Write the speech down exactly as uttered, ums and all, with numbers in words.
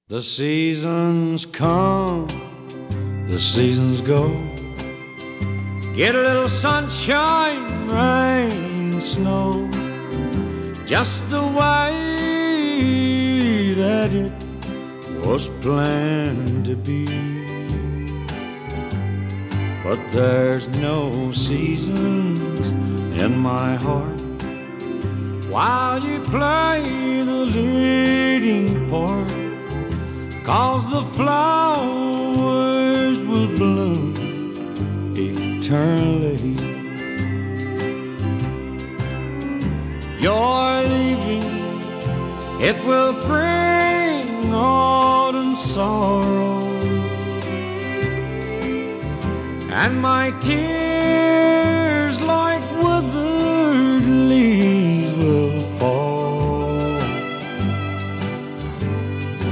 The seasons come, the seasons go. Get a little sunshine, rain, snow, just the way that it was planned to be. But there's no seasons in my heart while you play the leading part, 'cause the flowers will bloom eternally. You're leaving, it will bring autumn sorrow, and my tears